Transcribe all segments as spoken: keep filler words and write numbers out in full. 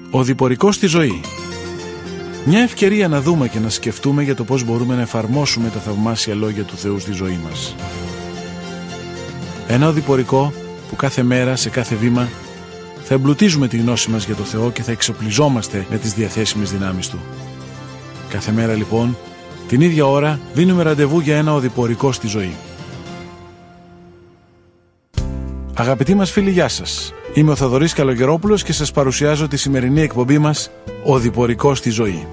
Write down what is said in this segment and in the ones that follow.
Ο διπορικός στη ζωή. Μια ευκαιρία να δούμε και να σκεφτούμε για το πώς μπορούμε να εφαρμόσουμε τα θαυμάσια λόγια του Θεού στη ζωή μας. Ένα οδηπορικό που κάθε μέρα, σε κάθε βήμα, θα εμπλουτίζουμε τη γνώση μας για το Θεό και θα εξοπλιζόμαστε με τις διαθέσιμες δυνάμεις Του. Κάθε μέρα λοιπόν, την ίδια ώρα, δίνουμε ραντεβού για ένα οδηπορικό στη ζωή. Αγαπητοί μας φίλοι, γεια σας. Είμαι ο Θοδωρής Καλογερόπουλος και σας παρουσιάζω τη σημερινή εκπομπή μας «Οδηπορικό στη ζωή».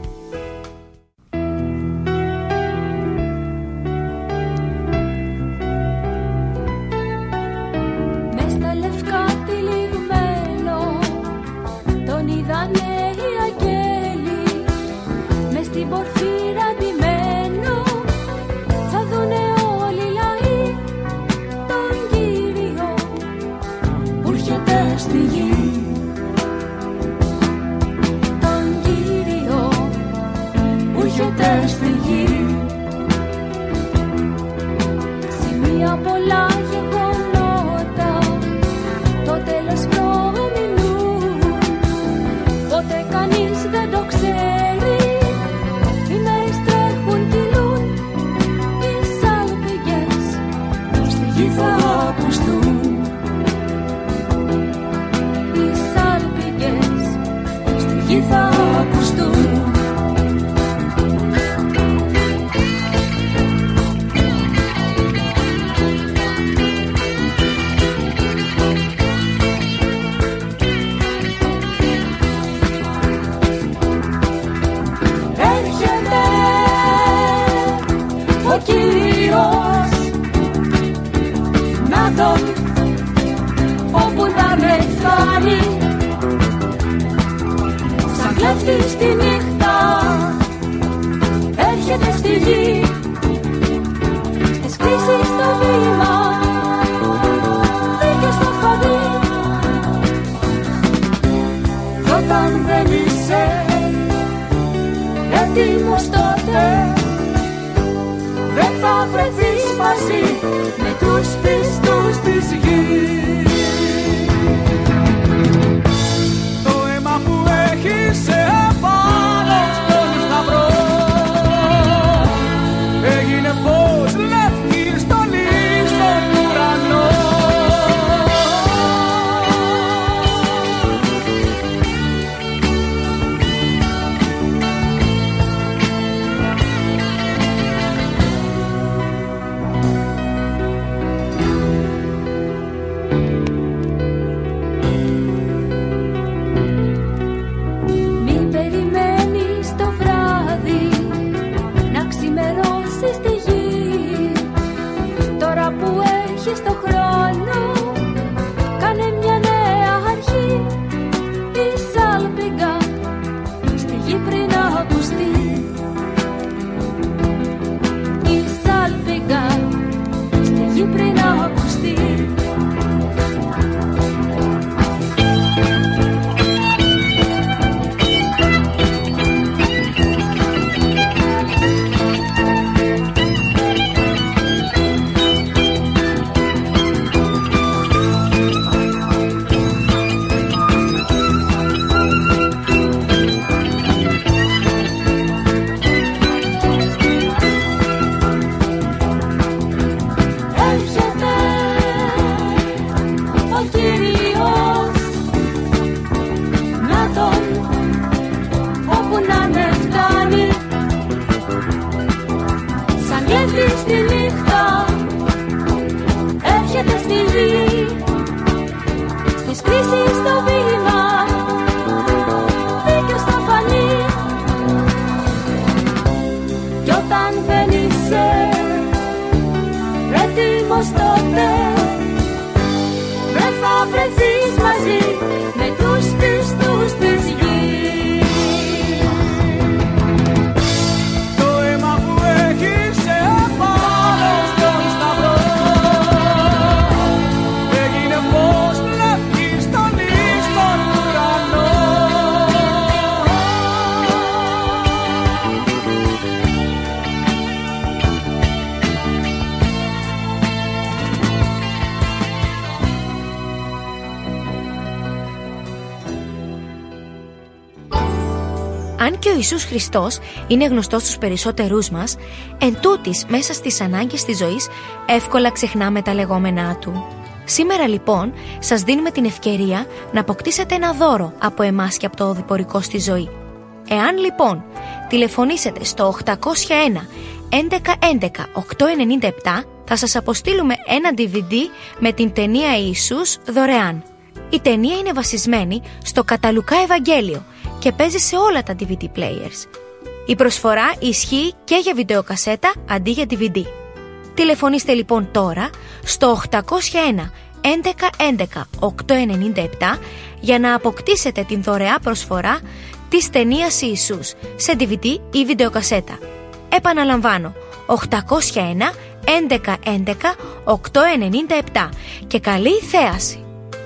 Αν και ο Ιησούς Χριστός είναι γνωστός στους περισσότερούς μας, εν τούτοις μέσα στις ανάγκες της ζωής εύκολα ξεχνάμε τα λεγόμενά Του. Σήμερα λοιπόν σας δίνουμε την ευκαιρία να αποκτήσετε ένα δώρο από εμάς και από το οδηπορικό στη ζωή. Εάν λοιπόν τηλεφωνήσετε στο οκτακόσια ένα έντεκα έντεκα οκτακόσια ενενήντα επτά, θα σας αποστείλουμε ένα ντι βι ντι με την ταινία Ιησούς δωρεάν. Η ταινία είναι βασισμένη στο κατά Λουκά Ευαγγέλιο και παίζει σε όλα τα ντι βι ντι players. Η προσφορά ισχύει και για βιντεοκασέτα αντί για ντι βι ντι. Τηλεφωνήστε λοιπόν τώρα στο οκτακόσια ένα έντεκα έντεκα οκτακόσια ενενήντα επτά για να αποκτήσετε την δωρεά προσφορά της ταινίας Ιησούς σε ντι βι ντι ή βιντεοκασέτα. Επαναλαμβάνω, οκτακόσια ένα έντεκα έντεκα οκτακόσια ενενήντα επτά και καλή θέαση!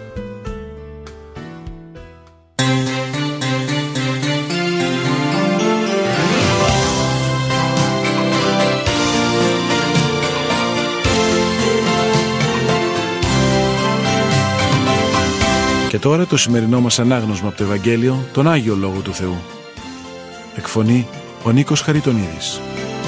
Και τώρα το σημερινό μας ανάγνωσμα από το Ευαγγέλιο, τον Άγιο Λόγο του Θεού. Εκφωνεί ο Νίκος Χαριτονίδης.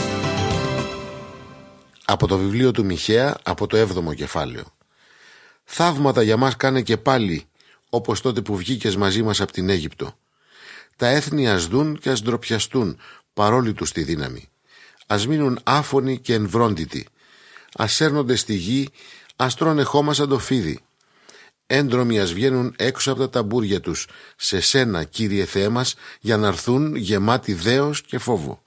Από το βιβλίο του Μιχαία, από το έβδομο κεφάλαιο. Θαύματα για μας κάνε και πάλι, όπως τότε που βγήκες μαζί μας από την Αίγυπτο. Τα έθνη ας δουν και ας ντροπιαστούν, παρόλη τους τη δύναμη. Ας μείνουν άφωνοι και εμβρόντιτοι. Ας σέρνονται στη γη, ας τρώνε χώμα σαν το φίδι. Έντρομοι ας βγαίνουν έξω από τα ταμπούρια τους, σε σένα, Κύριε Θεέ μας, για να έρθουν γεμάτοι δέος και φόβο.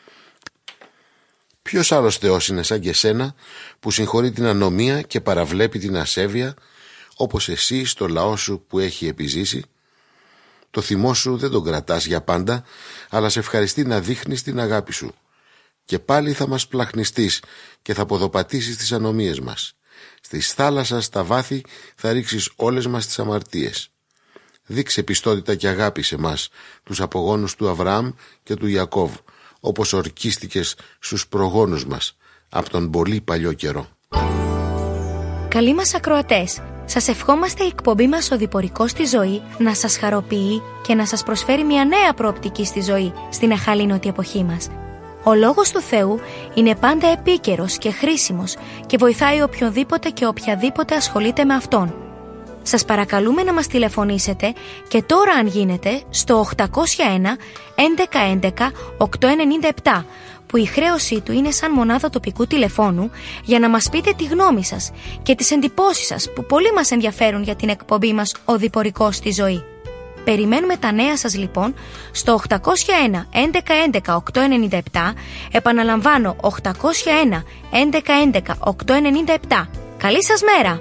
Ποιος άλλος Θεός είναι σαν και σένα, που συγχωρεί την ανομία και παραβλέπει την ασέβεια, όπως εσύ στο λαό σου που έχει επιζήσει? Το θυμό σου δεν τον κρατάς για πάντα, αλλά σε ευχαριστεί να δείχνεις την αγάπη σου. Και πάλι θα μας πλαχνιστείς και θα ποδοπατήσεις τις ανομίες μας. Στις θάλασσας στα βάθη θα ρίξεις όλες μας τις αμαρτίες. Δείξε πιστότητα και αγάπη σε μας, τους απογόνους του Αβραάμ και του Ιακώβ, όπως ορκίστηκες στους προγόνους μας, από τον πολύ παλιό καιρό. Καλοί μας ακροατές, σας ευχόμαστε η εκπομπή μας «Οδηπορικό στη ζωή» να σας χαροποιεί και να σας προσφέρει μια νέα προοπτική στη ζωή στην αχαλήνωτη εποχή μας. Ο Λόγος του Θεού είναι πάντα επίκαιρος και χρήσιμος και βοηθάει οποιονδήποτε και οποιαδήποτε ασχολείται με Αυτόν. Σας παρακαλούμε να μας τηλεφωνήσετε και τώρα αν γίνεται στο οκτακόσια ένα έντεκα έντεκα οκτακόσια ενενήντα επτά, που η χρέωσή του είναι σαν μονάδα τοπικού τηλεφώνου, για να μας πείτε τη γνώμη σας και τις εντυπώσεις σας που πολύ μας ενδιαφέρουν για την εκπομπή μας «Οδηπορικό στη ζωή». Περιμένουμε τα νέα σας λοιπόν στο οκτακόσια ένα έντεκα έντεκα οκτακόσια ενενήντα επτά, επαναλαμβάνω οκτακόσια ένα έντεκα έντεκα οκτακόσια ενενήντα επτά. Καλή σας μέρα!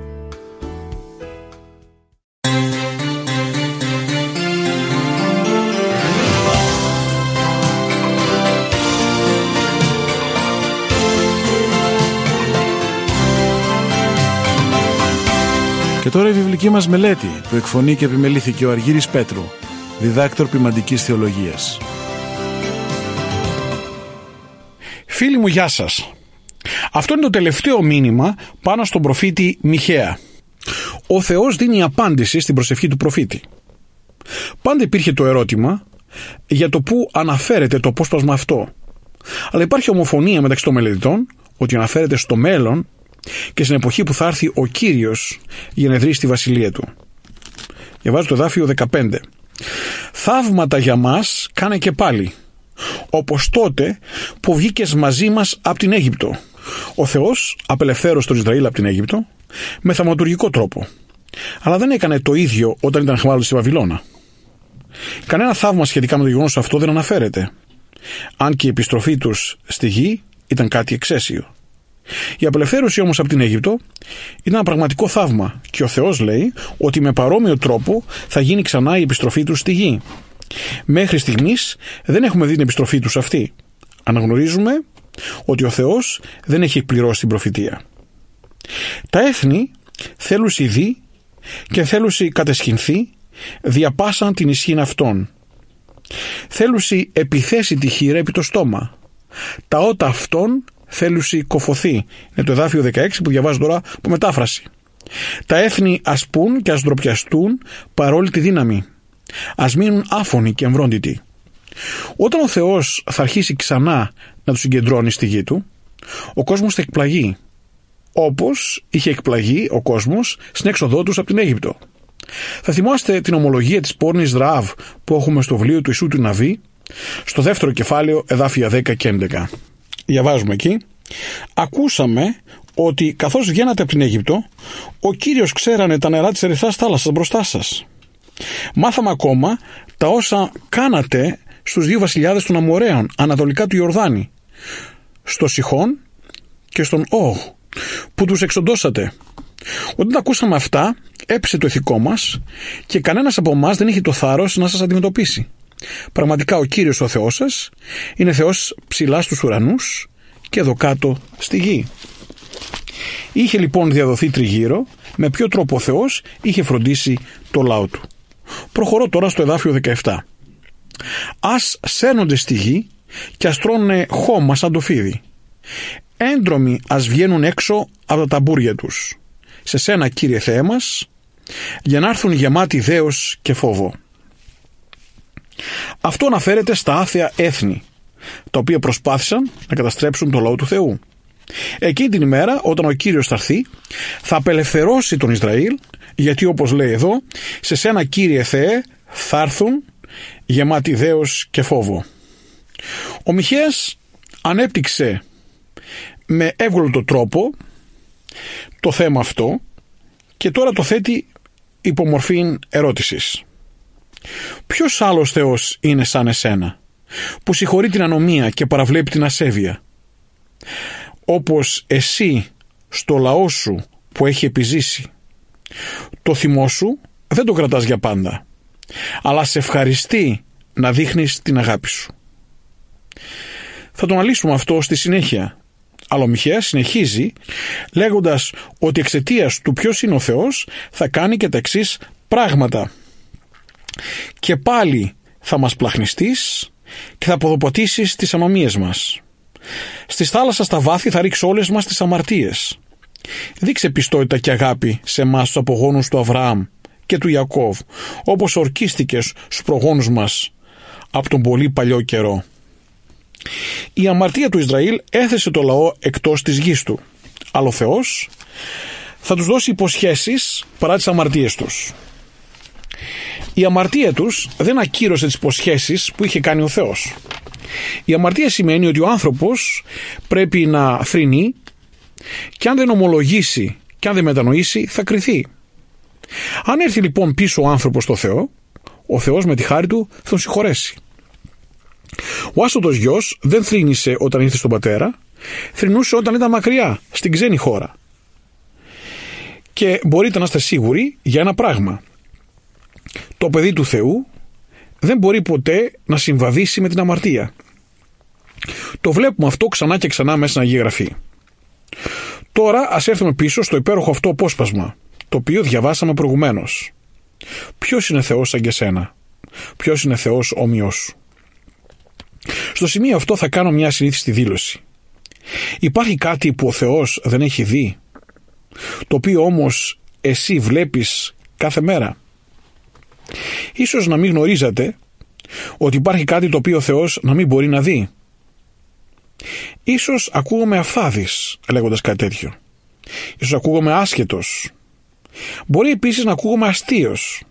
Και τώρα η βιβλική μας μελέτη που εκφωνεί και επιμελήθηκε ο Αργύρης Πέτρου, διδάκτορ ποιμαντικής θεολογίας. Φίλοι μου, γεια σας. Αυτό είναι το τελευταίο μήνυμα πάνω στον προφήτη Μιχαία. Ο Θεός δίνει απάντηση στην προσευχή του προφήτη. Πάντα υπήρχε το ερώτημα για το πού αναφέρεται το απόσπασμα αυτό. Αλλά υπάρχει ομοφωνία μεταξύ των μελετητών ότι αναφέρεται στο μέλλον και στην εποχή που θα έρθει ο Κύριος για να εδρήσει τη βασιλεία του. Διαβάζω το εδάφιο δεκαπέντε. Θαύματα για μας κάνε και πάλι, όπως τότε που βγήκες μαζί μας από την Αίγυπτο. Ο Θεός απελευθέρωσε τον Ισραήλ από την Αίγυπτο με θαυματουργικό τρόπο, αλλά δεν έκανε το ίδιο όταν ήταν εχμάλωτοι στη Βαβυλώνα. Κανένα θαύμα σχετικά με το γεγονός αυτό δεν αναφέρεται, αν και η επιστροφή τους στη γη ήταν κάτι εξαίσιο. Η απελευθέρωση όμως από την Αίγυπτο ήταν ένα πραγματικό θαύμα και ο Θεός λέει ότι με παρόμοιο τρόπο θα γίνει ξανά η επιστροφή τους στη γη. Μέχρι στιγμής δεν έχουμε δει την επιστροφή τους αυτή. Αναγνωρίζουμε ότι ο Θεός δεν έχει εκπληρώσει την προφητεία. Τα έθνη θέλουσι δει και θέλουσι κατεσχυνθεί διαπάσαν την ισχύν αυτών. Θέλουσι επιθέσει τη χείρα επί το στόμα. Τα ότα αυτών θέλουσι κοφωθεί. Είναι το εδάφιο δεκαέξι που διαβάζω τώρα από μετάφραση. Τα έθνη ας πούν και ας ντροπιαστούν παρόλη τη δύναμη. Ας μείνουν άφωνοι και εμβρόντιτοι. Όταν ο Θεός θα αρχίσει ξανά να τους συγκεντρώνει στη γη του, ο κόσμος θα εκπλαγεί, όπως είχε εκπλαγεί ο κόσμος στην έξοδό τους από την Αίγυπτο. Θα θυμάστε την ομολογία της πόρνης Ραάβ που έχουμε στο βιβλίο του Ιησού του Ναβί, στο δεύτερο κεφάλαιο, εδάφια δέκα και έντεκα. Διαβάζουμε εκεί: «Ακούσαμε ότι καθώς βγαίνατε από την Αίγυπτο, ο Κύριος ξέρανε τα νερά της ερυθράς θάλασσας μπροστά σας. Μάθαμε ακόμα τα όσα κάνατε στους δύο βασιλιάδες των Αμοραίων, ανατολικά του Ιορδάνη, στο Σιχών και στον Όγ, που τους εξοντώσατε. Όταν ακούσαμε αυτά, έπεσε το ηθικό μας και κανένας από εμάς δεν είχε το θάρρος να σας αντιμετωπίσει. Πραγματικά ο Κύριος ο Θεός σας είναι Θεός ψηλά στους ουρανούς και εδώ κάτω στη γη». Είχε λοιπόν διαδοθεί τριγύρω με ποιο τρόπο ο Θεός είχε φροντίσει το λαό του. Προχωρώ τώρα στο εδάφιο δεκαεπτά. «Ας σέρνονται στη γη και ας τρώνε χώμα σαν το φίδι. Έντρομοι ας βγαίνουν έξω από τα ταμπούρια τους. Σε σένα, Κύριε Θεέ μας, για να έρθουν γεμάτοι δέος και φόβο». Αυτό αναφέρεται στα άθεα έθνη, τα οποία προσπάθησαν να καταστρέψουν το λαό του Θεού. Εκείνη την ημέρα, όταν ο Κύριος θα έρθει, θα απελευθερώσει τον Ισραήλ, γιατί όπως λέει εδώ, σε σένα, Κύριε Θεέ, θα έρθουν γεμάτοι δέος και φόβο. Ο Μιχαίας ανέπτυξε με εύγλωτο τρόπο το θέμα αυτό και τώρα το θέτει υπό μορφή ερώτησης. Ποιος άλλος Θεός είναι σαν εσένα, που συγχωρεί την ανομία και παραβλέπει την ασέβεια, όπως εσύ στο λαό σου που έχει επιζήσει? Το θυμό σου δεν το κρατάς για πάντα, αλλά σε ευχαριστεί να δείχνεις την αγάπη σου. Θα το αναλύσουμε αυτό στη συνέχεια, αλλά ο Μιχαίας συνεχίζει λέγοντας ότι εξαιτίας του ποιος είναι ο Θεός θα κάνει και τα εξής πράγματα. «Και πάλι θα μας πλαχνιστείς και θα αποδοποτήσεις τις ανομίες μας. Στις θάλασσας στα βάθη θα ρίξω όλες μας τις αμαρτίες. Δείξε πιστότητα και αγάπη σε εμάς τους απογόνους του Αβραάμ και του Ιακώβ, όπως ορκίστηκες στους προγόνους μας από τον πολύ παλιό καιρό». Η αμαρτία του Ισραήλ έθεσε το λαό εκτός της γης του, αλλά ο Θεός θα τους δώσει υποσχέσεις παρά τις αμαρτίες τους. Η αμαρτία τους δεν ακύρωσε τις υποσχέσεις που είχε κάνει ο Θεός. Η αμαρτία σημαίνει ότι ο άνθρωπος πρέπει να θρηνεί και αν δεν ομολογήσει και αν δεν μετανοήσει θα κριθεί. Αν έρθει λοιπόν πίσω ο άνθρωπος στο Θεό, ο Θεός με τη χάρη του θα τον συγχωρέσει. Ο άστοτος γιος δεν θρήνησε όταν ήρθε στον πατέρα, θρηνούσε όταν ήταν μακριά, στην ξένη χώρα. Και μπορείτε να είστε σίγουροι για ένα πράγμα. Το παιδί του Θεού δεν μπορεί ποτέ να συμβαδίσει με την αμαρτία. Το βλέπουμε αυτό ξανά και ξανά μέσα στην Αγία Γραφή. Τώρα ας έρθουμε πίσω στο υπέροχο αυτό απόσπασμα, το οποίο διαβάσαμε προηγουμένως. Ποιος είναι Θεός σαν και σένα? Ποιος είναι Θεός όμοιος σου? Στο σημείο αυτό θα κάνω μια συνήθιστη δήλωση. Υπάρχει κάτι που ο Θεός δεν έχει δει, το οποίο όμως εσύ βλέπεις κάθε μέρα? Ίσως να μην γνωρίζατε ότι υπάρχει κάτι το οποίο ο Θεός να μην μπορεί να δει. Ίσως ακούγομαι αφθάδης λέγοντας κάτι τέτοιο. Ίσως ακούγομαι άσχετος. Μπορεί επίσης να ακούγομαι αστείος.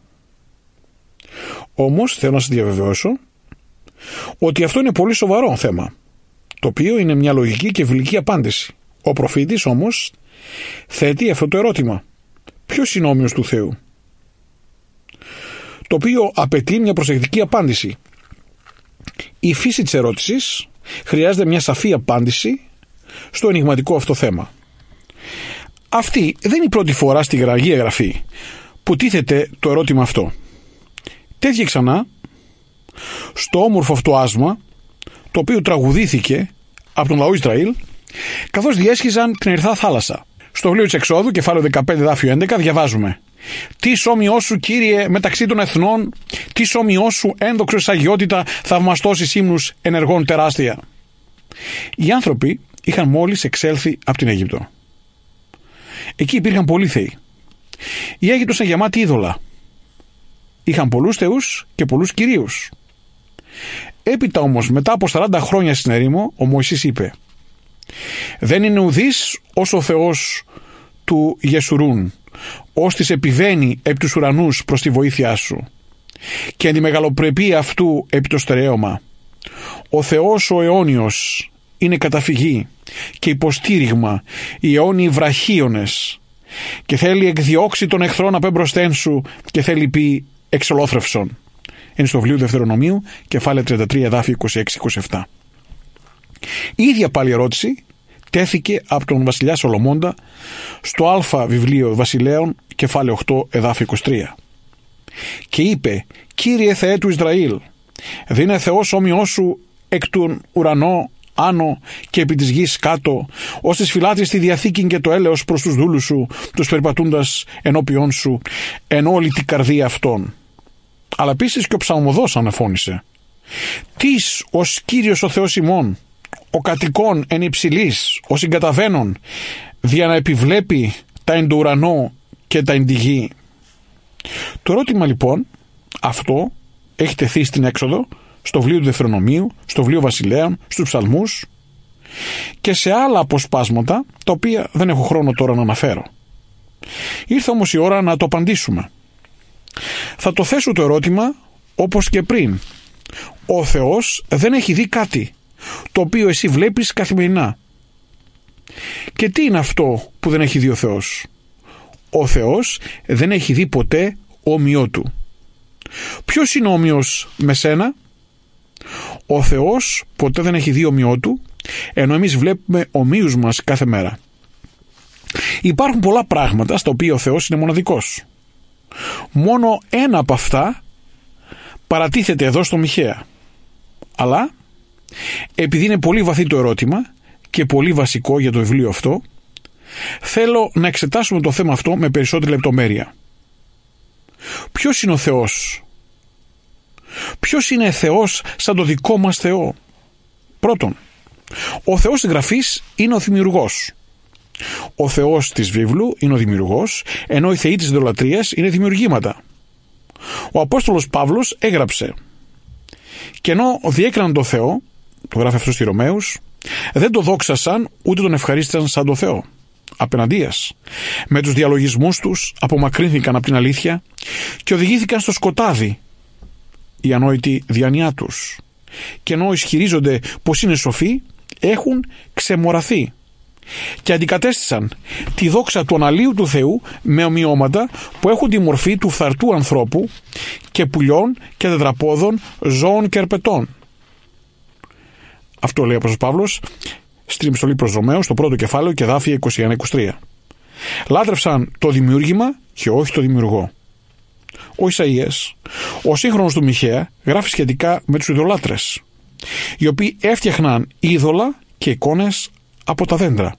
Όμως θέλω να σας διαβεβαιώσω ότι αυτό είναι πολύ σοβαρό θέμα, το οποίο είναι μια λογική και φιλική απάντηση. Ο προφήτης όμως θέτει αυτό το ερώτημα. Ποιος είναι όμοιος του Θεού? Το οποίο απαιτεί μια προσεκτική απάντηση. Η φύση της ερώτησης χρειάζεται μια σαφή απάντηση στο ενιγματικό αυτό θέμα. Αυτή δεν είναι η πρώτη φορά στη Αγία Γραφή που τίθεται το ερώτημα αυτό. Τέθηκε ξανά στο όμορφο αυτό άσμα, το οποίο τραγουδήθηκε από τον λαό Ισραήλ καθώς διέσχιζαν την ερυθρά θάλασσα. Στο βιβλίο της Εξόδου, κεφάλαιο δεκαπέντε, δάφιο έντεκα, διαβάζουμε: «Τι όμοιός σου, Κύριε, μεταξύ των εθνών, τι όμοιός σου, ένδοξος αγιότητα, θαυμαστός εις ύμνους ενεργών τεράστια». Οι άνθρωποι είχαν μόλις εξέλθει από την Αίγυπτο. Εκεί υπήρχαν πολλοί θεοί. Η Αίγυπτος ήταν γεμάτη είδωλα. Είχαν πολλούς θεούς και πολλούς κυρίους. Έπειτα όμως, μετά από σαράντα χρόνια στην ερήμο, ο Μωυσής είπε: «Δεν είναι ουδής ως ο Θεός του Γεσουρούν, ως της επιβαίνει επί τους ουρανούς προς τη βοήθειά σου, και εν τη μεγαλοπρεπή αυτού επί το στερέωμα. Ο Θεός ο αιώνιος είναι καταφυγή και υποστήριγμα, οι αιώνιοι βραχίονες, και θέλει εκδιώξει τον εχθρόν απ' εμπροσθέν σου και θέλει πει εξολόθρευσον». Είναι στο βιβλίο Δευτερονομίου, κεφάλαιο τριάντα τρία, εδάφιο είκοσι έξι είκοσι επτά. Η ίδια πάλι ερώτηση τέθηκε από τον βασιλιά Σολομώντα στο Α βιβλίο Βασιλέων, κεφάλαιο οκτώ, εδάφιο είκοσι τρία. Και είπε: «Κύριε Θεέ του Ισραήλ, δίνε Θεός όμοιός σου εκ του ουρανό άνω και επί της γης κάτω, ώστε φυλάτεις τη διαθήκη και το έλεος προς τους δούλους σου, τους περιπατούντας ενώπιόν σου, εν όλη την καρδία αυτών». Αλλά επίσης και ο ψαλμοδός αναφώνησε: «Τις ως Κύριος ο Θεός ημών, ο κατοικών εν υψηλής, ο συγκαταβαίνων, δια να επιβλέπει τα εν το ουρανό και τα εν τη γη». Το ερώτημα λοιπόν αυτό έχει τεθεί στην Έξοδο, στο βιβλίο του Δευτερονομίου, στο βιβλίο Βασιλέων, στους ψαλμούς και σε άλλα αποσπάσματα, τα οποία δεν έχω χρόνο τώρα να αναφέρω. Ήρθε όμως η ώρα να το απαντήσουμε. Θα το θέσω το ερώτημα όπως και πριν. Ο Θεός δεν έχει δει κάτι το οποίο εσύ βλέπεις καθημερινά. Και τι είναι αυτό που δεν έχει δει ο Θεός? Ο Θεός δεν έχει δει ποτέ όμοιό του. Ποιος είναι όμοιος με σένα? Ο Θεός ποτέ δεν έχει δει όμοιό του, ενώ εμείς βλέπουμε ομοίους μας κάθε μέρα. Υπάρχουν πολλά πράγματα στα οποία ο Θεός είναι μοναδικός. Μόνο ένα από αυτά παρατίθεται εδώ στο Μιχαία. Αλλά επειδή είναι πολύ βαθύ το ερώτημα και πολύ βασικό για το βιβλίο αυτό, θέλω να εξετάσουμε το θέμα αυτό με περισσότερη λεπτομέρεια. Ποιος είναι ο Θεός? Ποιος είναι Θεός σαν το δικό μας Θεό? Πρώτον, ο Θεός της Γραφής είναι ο δημιουργός. Ο Θεός της βίβλου είναι ο δημιουργός, ενώ οι θεοί της ιδωλατρίας είναι δημιουργήματα. Ο Απόστολος Παύλος έγραψε: «Και ενώ διέκριναν το Θεό», το γράφει αυτό στη Ρωμαίους, «δεν το δόξασαν ούτε τον ευχαρίστησαν σαν το Θεό. Απέναντίας, με τους διαλογισμούς τους απομακρύνθηκαν από την αλήθεια και οδηγήθηκαν στο σκοτάδι η ανόητη διάνοιά τους. Και ενώ ισχυρίζονται πως είναι σοφοί, έχουν ξεμοραθεί και αντικατέστησαν τη δόξα του αναλύου του Θεού με ομοιώματα που έχουν τη μορφή του φθαρτού ανθρώπου και πουλιών και τετραπόδων, ζώων και αρπετών». Αυτό λέει ο Απόστολος Παύλος στην επιστολή προς Ρωμαίους, στο πρώτο κεφάλαιο και εδάφια είκοσι ένα είκοσι τρία. Λάτρευσαν το δημιούργημα και όχι το δημιουργό. Ο Ισαΐας, ο σύγχρονος του Μιχαία, γράφει σχετικά με τους ειδωλάτρες, οι οποίοι έφτιαχναν είδωλα και εικόνες από τα δέντρα.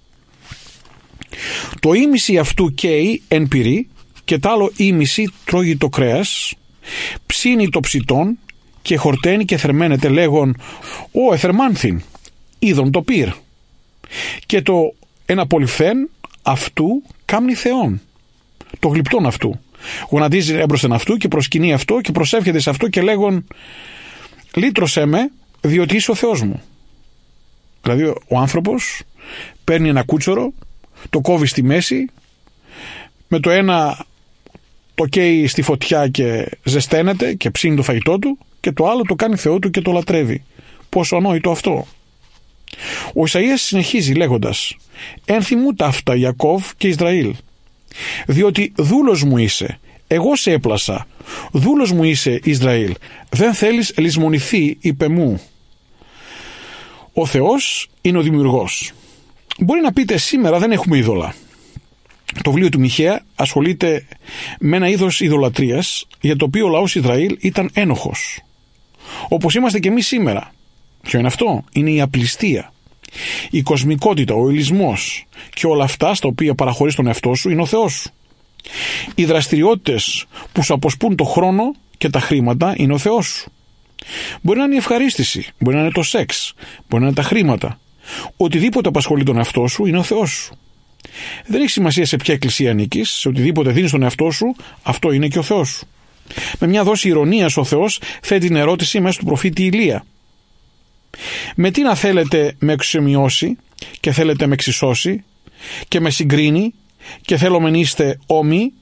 Το ήμιση αυτού καίει εν πυρί και τ' άλλο ήμιση τρώγει το κρέας, ψήνει το ψητόν και χορταίνει και θερμαίνεται, λέγον «Ω εθερμάνθην, είδον το πυρ». Και το ένα πολυφθέν αυτού κάμνει θεόν, το γλυπτόν αυτού. Γονατίζει έμπροσθεν αυτού και προσκυνεί αυτό και προσεύχεται σε αυτό και λέγον «Λύτρωσέ με, διότι είσαι ο Θεός μου». Δηλαδή ο άνθρωπος παίρνει ένα κούτσορο, το κόβει στη μέση, με το ένα το καίει στη φωτιά και ζεσταίνεται και ψήνει το φαγητό του, και το άλλο το κάνει Θεό του και το λατρεύει. Πόσο ανόητο αυτό. Ο Ισαΐας συνεχίζει λέγοντας «Ένθυμου ταύτα Ιακώβ και Ισραήλ, διότι δούλος μου είσαι, εγώ σε έπλασα, δούλος μου είσαι Ισραήλ, δεν θέλεις λησμονηθεί, είπε μου». Ο Θεός είναι ο δημιουργός. Μπορεί να πείτε σήμερα δεν έχουμε είδωλα. Το βιβλίο του Μιχαία ασχολείται με ένα είδος ειδωλατρίας για το οποίο ο λαός Ισραήλ ήταν ένοχος. Όπως είμαστε και εμείς σήμερα. Ποιο είναι αυτό? Είναι η απληστία, η κοσμικότητα, ο ηλισμός και όλα αυτά στα οποία παραχωρείς τον εαυτό σου είναι ο Θεός σου. Οι δραστηριότητες που σου αποσπούν το χρόνο και τα χρήματα είναι ο Θεός σου. Μπορεί να είναι η ευχαρίστηση, μπορεί να είναι το σεξ, μπορεί να είναι τα χρήματα. Οτιδήποτε απασχολεί τον εαυτό σου είναι ο Θεός σου. Δεν έχει σημασία σε ποια εκκλησία ανήκεις, σε οτιδήποτε δίνεις τον εαυτό σου, αυτό είναι και ο Θεός σου. Με μια δόση ηρωνίας ο Θεός θέτει την ερώτηση μέσω του προφήτη Ηλία. Με τι να θέλετε με εξομοιώσει και θέλετε με εξισώσει και με συγκρίνει και θέλω μεν είστε όμοιοι?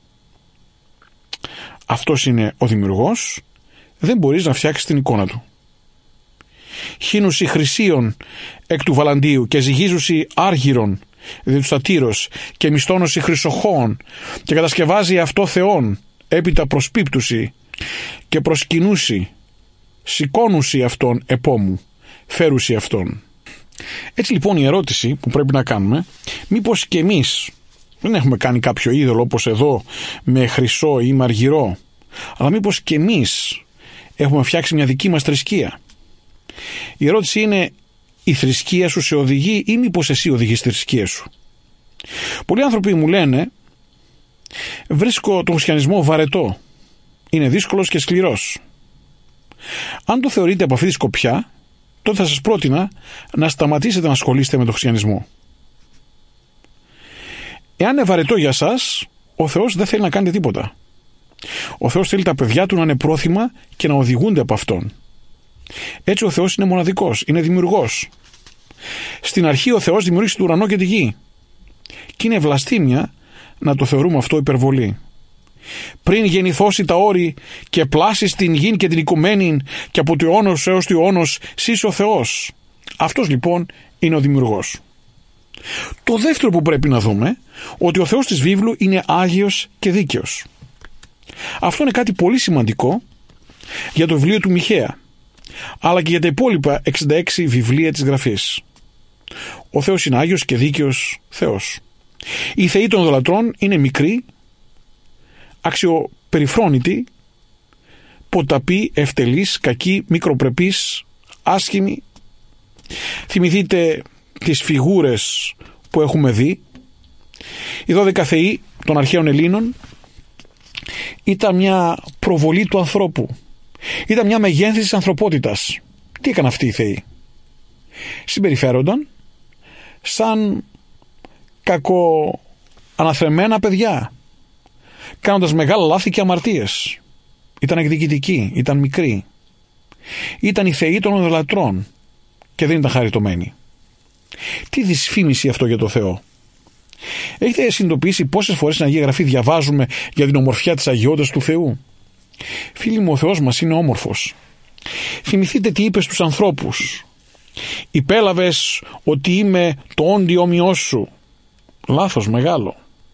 Αυτός είναι ο δημιουργός, δεν μπορείς να φτιάξεις την εικόνα του. Χύνουσι χρυσίων εκ του βαλαντίου και ζυγίζουσι άργυρων δι' του στατήρος και μισθώνουσι χρυσοχώων και κατασκευάζει αυτό θεόν έπειτα προσπίπτουσι και προσκυνούσι σηκώνουσι αυτόν επόμου φέρουσι αυτόν. Έτσι λοιπόν η ερώτηση που πρέπει να κάνουμε, μήπως και εμείς δεν έχουμε κάνει κάποιο είδωλο όπως εδώ με χρυσό ή με αργυρό, αλλά μήπως και εμείς έχουμε φτιάξει μια δική μας θρησκεία? Η ερώτηση είναι, η θρησκεία σου σε οδηγεί ή μήπως εσύ οδηγείς τη θρησκεία σου? Πολλοί άνθρωποι μου λένε, βρίσκω τον χριστιανισμό βαρετό, είναι δύσκολος και σκληρός. Αν το θεωρείτε από αυτή τη σκοπιά, τότε θα σας πρότεινα να σταματήσετε να ασχολείστε με τον χριστιανισμό. Εάν είναι βαρετό για σας, ο Θεός δεν θέλει να κάνετε τίποτα. Ο Θεός θέλει τα παιδιά του να είναι πρόθυμα και να οδηγούνται από Αυτόν. Έτσι ο Θεός είναι μοναδικός, είναι δημιουργός. Στην αρχή ο Θεός δημιούργησε τον ουρανό και τη γη. Και είναι βλαστήμια να το θεωρούμε αυτό υπερβολή. Πριν γεννηθώσει τα όρη και πλάσεις την γην και την οικουμένην και από το αιώνος έως το αιώνος σεις ο Θεός. Αυτός λοιπόν είναι ο δημιουργός. Το δεύτερο που πρέπει να δούμε, ότι ο Θεός της βίβλου είναι άγιος και δίκαιος. Αυτό είναι κάτι πολύ σημαντικό για το βιβλίο του Μιχαία, αλλά και για τα υπόλοιπα εξήντα έξι βιβλία της Γραφής. Ο Θεός είναι άγιος και δίκαιος Θεός. Οι θεοί των ειδωλατρών είναι μικροί, αξιοπεριφρόνητοι, ποταποί, ευτελείς, κακοί, μικροπρεπείς, άσχημοι. Θυμηθείτε τις φιγούρες που έχουμε δει. Οι δώδεκα θεοί των αρχαίων Ελλήνων ήταν μια προβολή του ανθρώπου. Ήταν μια μεγένθηση της ανθρωπότητας. Τι έκαναν αυτοί οι θεοί? Συμπεριφέρονταν σαν κακοαναθρεμμένα παιδιά, κάνοντας μεγάλα λάθη και αμαρτίες. Ήταν εκδικητικοί, ήταν μικροί. Ήταν οι θεοί των ειδωλατρών και δεν ήταν χαριτωμένοι. Τι δυσφήμιση αυτό για το Θεό. Έχετε συνειδητοποιήσει πόσες φορές στην Αγία Γραφή διαβάζουμε για την ομορφιά της αγιότητας του Θεού? Φίλοι μου, ο Θεός μας είναι όμορφος. Θυμηθείτε τι είπε στους ανθρώπους. Υπέλαβες ότι είμαι το όντι όμοιό σου. Λάθος μεγάλο.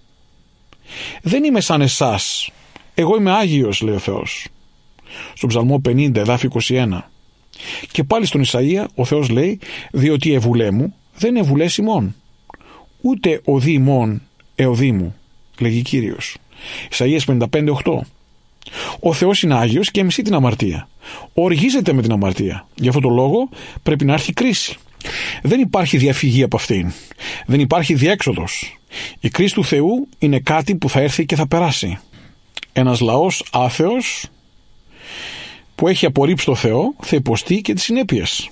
Δεν είμαι σαν εσάς. Εγώ είμαι Άγιος, λέει ο Θεός. Στον Ψαλμό πενήντα, εδάφιο είκοσι ένα. Και πάλι στον Ισαΐα ο Θεός λέει, διότι η ευουλέ μου δεν είναι ευουλές ημών, ούτε οδή ημών εωδή μου, λέγει Κύριος. Ισαΐας πενήντα πέντε, οκτώ. Ο Θεός είναι Άγιος και εμισεί την αμαρτία. Οργίζεται με την αμαρτία. Γι' αυτό το λόγο πρέπει να έρθει κρίση. Δεν υπάρχει διαφυγή από αυτήν. Δεν υπάρχει διέξοδος. Η κρίση του Θεού είναι κάτι που θα έρθει και θα περάσει. Ένας λαός άθεος που έχει απορρίψει το Θεό θα υποστεί και τις συνέπειες.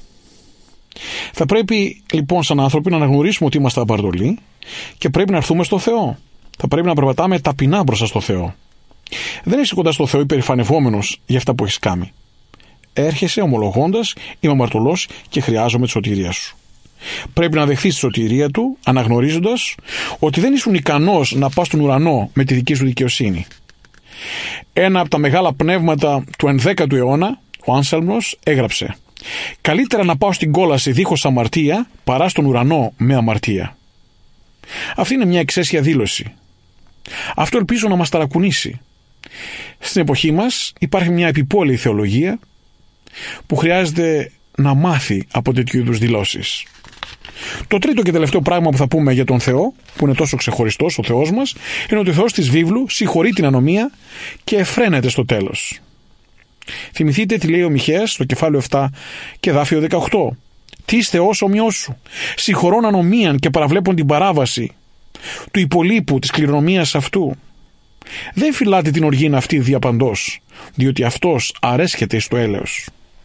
Θα πρέπει λοιπόν σαν άνθρωποι να αναγνωρίσουμε ότι είμαστε απαρτωλοί και πρέπει να έρθουμε στο Θεό. Θα πρέπει να περπατάμε ταπεινά μπροστά στο Θεό. Δεν είσαι κοντά στο Θεό υπερηφανευόμενος για αυτά που έχεις κάνει. Έρχεσαι ομολογώντας, είμαι αμαρτωλός και χρειάζομαι τη σωτηρία σου. Πρέπει να δεχθείς τη σωτηρία του, αναγνωρίζοντας ότι δεν ήσουν ικανός να πας στον ουρανό με τη δική σου δικαιοσύνη. Ένα από τα μεγάλα πνεύματα του ενδέκατου αιώνα, ο Άνσελμος, έγραψε: «Καλύτερα να πάω στην κόλαση δίχως αμαρτία παρά στον ουρανό με αμαρτία». Αυτή είναι μια εξαίσια δήλωση. Αυτό ελπίζω να μας ταρακουνήσει. Στην εποχή μας υπάρχει μια επιπόλαιη θεολογία που χρειάζεται να μάθει από τέτοιου είδους δηλώσεις. Το τρίτο και τελευταίο πράγμα που θα πούμε για τον Θεό, που είναι τόσο ξεχωριστός ο Θεός μας, είναι ότι ο Θεός της βίβλου συγχωρεί την ανομία και εφραίνεται στο τέλος. Θυμηθείτε τι λέει ο Μιχαίας στο κεφάλαιο επτά και εδάφιο δεκαοκτώ. «Τι εις Θεός ομοιός σου, συγχωρών ανομίαν και παραβλέπων την παράβαση του υπολείπου της κληρονομίας αυτού. Δεν φυλάτε την οργήν αυτή διαπαντός, διότι αυτός αρέσκεται στο έλεος».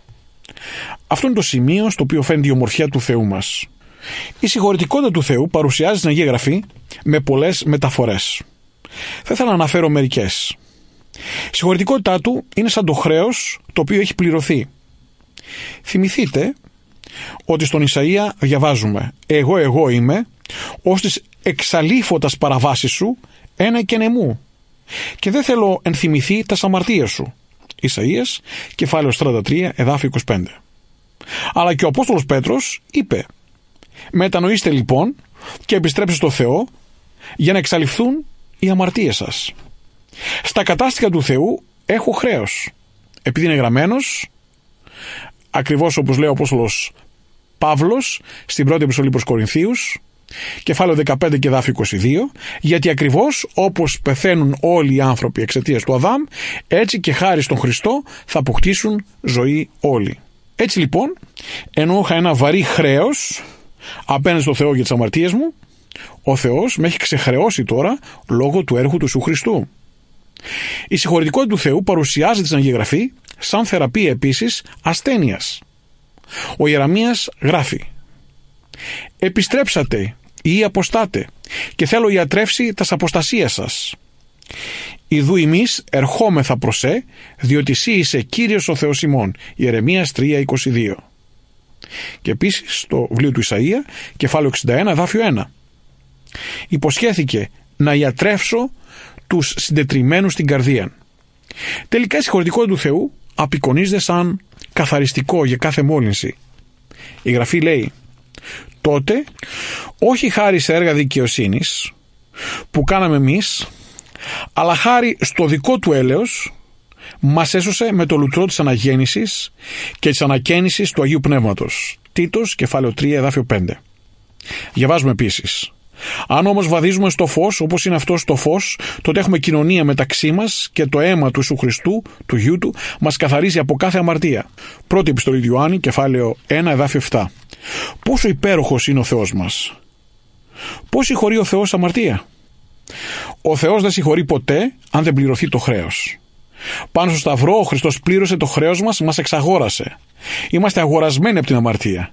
Αυτό είναι το σημείο στο οποίο φαίνεται η ομορφιά του Θεού μας. Η συγχωρητικότητα του Θεού παρουσιάζει στην Αγία Γραφή με πολλές μεταφορές. Θα ήθελα να αναφέρω μερικές. Η συγχωρητικότητά του είναι σαν το χρέος το οποίο έχει πληρωθεί. Θυμηθείτε ότι στον Ισαΐα διαβάζουμε «Εγώ, εγώ είμαι, ως της εξαλείφωτας παραβάσεις σου, ένα και νεμού. Και δεν θέλω ενθυμηθεί τα αμαρτίες σου». Ισαΐας, κεφάλαιο τριάντα τρία, εδάφιο είκοσι πέντε. Αλλά και ο Απόστολος Πέτρος είπε «Μετανοήστε λοιπόν και επιστρέψτε στο Θεό για να εξαλειφθούν οι αμαρτίες σας. Στα κατάστοιχα του Θεού έχω χρέος, επειδή είναι γραμμένος, ακριβώς όπως λέει ο Απόστολος Παύλος στην πρώτη επιστολή προς Κορινθίους, κεφάλαιο δεκαπέντε και εδάφιο είκοσι δύο, γιατί ακριβώς όπως πεθαίνουν όλοι οι άνθρωποι εξαιτίας του Αδάμ, έτσι και χάρη στον Χριστό θα αποκτήσουν ζωή όλοι. Έτσι λοιπόν, ενώ είχα ένα βαρύ χρέος απέναντι στο Θεό για τις αμαρτίες μου, ο Θεός με έχει ξεχρεώσει τώρα λόγω του έργου του Ιησού Χριστού. Η συγχωρητικότητα του Θεού παρουσιάζεται στην Αγία Γραφή σαν θεραπεία επίσης ασθένειας. Ο Ιεραμίας γράφει «Επιστρέψατε ή αποστάτε και θέλω ιατρεύσει τας αποστασίας σας. Ιδού ημείς ερχόμεθα προς σε, διότι σύ είσαι Κύριος ο Θεός ημών». Ιερεμίας τρία είκοσι δύο. Και επίσης στο βιβλίο του Ισαΐα, κεφάλαιο εξήντα ένα, εδάφιο ένα. Υποσχέθηκε να ιατρεύσω τους συντετριμμένους στην καρδία. Τελικά η συγχωρητικότητα του Θεού απεικονίζεται σαν καθαριστικό για κάθε μόλυνση. Η Γραφή λέει «Τότε, όχι χάρη σε έργα δικαιοσύνης που κάναμε εμείς, αλλά χάρη στο δικό του έλεος, μας έσωσε με το λουτρό της αναγέννησης και της ανακαίνησης του Αγίου Πνεύματος». Τίτος, κεφάλαιο τρία, εδάφιο πέντε. Διαβάζουμε επίσης «Αν όμως βαδίζουμε στο φως, όπως είναι αυτός το φως, τότε έχουμε κοινωνία μεταξύ μας και το αίμα του Ιησού Χριστού, του Γιού του, μας καθαρίζει από κάθε αμαρτία». Πρώτη επιστολή του Ιωάννη, κεφάλαιο ένα, εδάφιο επτά. Πόσο υπέροχος είναι ο Θεός μας! Πώς συγχωρεί ο Θεός αμαρτία? Ο Θεός δεν συγχωρεί ποτέ αν δεν πληρωθεί το χρέος. Πάνω στο Σταυρό ο Χριστός πλήρωσε το χρέος μας, μας εξαγόρασε. Είμαστε αγορασμένοι από την αμαρτία.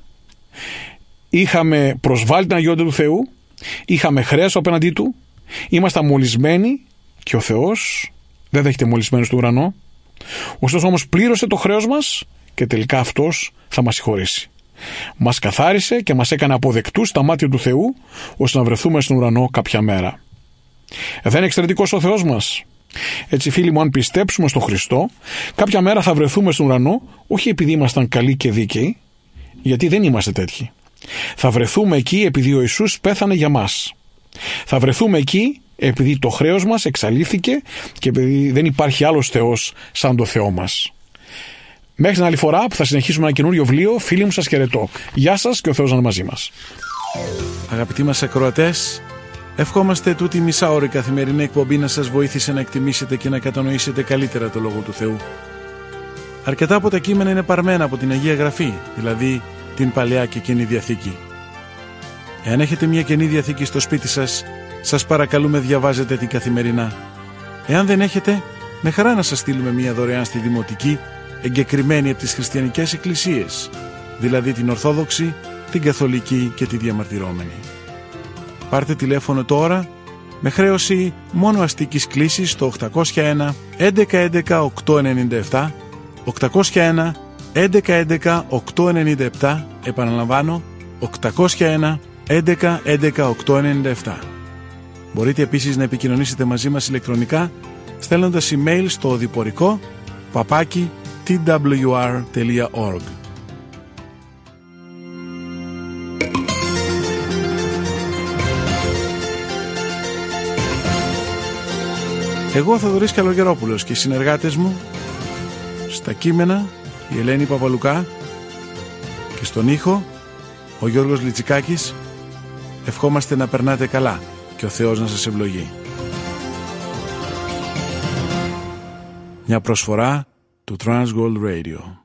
Είχαμε προσβάλει την αγιότητα του Θεού, είχαμε χρέος απέναντί του, ήμασταν μολυσμένοι και ο Θεός δεν δέχεται μολυσμένους του ουρανό. Ωστόσο όμως πλήρωσε το χρέος μας και τελικά αυτός θα μας συγχωρήσει. Μας καθάρισε και μας έκανε αποδεκτούς στα μάτια του Θεού, ώστε να βρεθούμε στον ουρανό κάποια μέρα. Δεν είναι εξαιρετικός ο Θεός μας? Έτσι, φίλοι μου, αν πιστέψουμε στον Χριστό, κάποια μέρα θα βρεθούμε στον ουρανό, όχι επειδή ήμασταν καλοί και δίκαιοι, γιατί δεν είμαστε τέτοιοι. Θα βρεθούμε εκεί επειδή ο Ιησούς πέθανε για μας. Θα βρεθούμε εκεί επειδή το χρέος μας εξαλείφθηκε και επειδή δεν υπάρχει άλλος Θεός σαν το Θεό μας. Μέχρι την άλλη φορά που θα συνεχίσουμε ένα καινούριο βιβλίο, φίλοι μου, σας χαιρετώ. Γεια σας και ο Θεός να είναι μαζί μας. Αγαπητοί μας ακροατές, ευχόμαστε τούτη μισάωρη καθημερινή εκπομπή να σας βοήθησε να εκτιμήσετε και να κατανοήσετε καλύτερα το Λόγο του Θεού. Αρκετά από τα κείμενα είναι παρμένα από την Αγία Γραφή, δηλαδή την Παλαιά και Καινή Διαθήκη. Εάν έχετε μια Καινή Διαθήκη στο σπίτι σας, σας παρακαλούμε διαβάζετε την καθημερινά. Εάν δεν έχετε, με χαρά να σας στείλουμε μια δωρεάν στη Δημοτική, εγκεκριμένη από τις χριστιανικές εκκλησίες, δηλαδή την Ορθόδοξη, την Καθολική και τη Διαμαρτυρόμενη. Πάρτε τηλέφωνο τώρα με χρέωση μόνο αστικής κλήσης στο οκτακόσια ένα έντεκα έντεκα οκτακόσια ενενήντα επτά, οκτακόσια ένα έντεκα έντεκα οκτακόσια ενενήντα επτά, επαναλαμβάνω οκτακόσια ένα έντεκα έντεκα οκτακόσια ενενήντα επτά. Μπορείτε επίσης να επικοινωνήσετε μαζί μας ηλεκτρονικά στέλνοντας email στο οδηπορικό παπάκι τι ντάμπλιου αρ τελεία org. Εγώ, Θοδωρής Καλογερόπουλος, και οι συνεργάτες μου στα κείμενα η Ελένη Παπαλουκά και στον ήχο ο Γιώργος Λιτσικάκης, ευχόμαστε να περνάτε καλά και ο Θεός να σας ευλογεί. Μια προσφορά του Transworld Radio.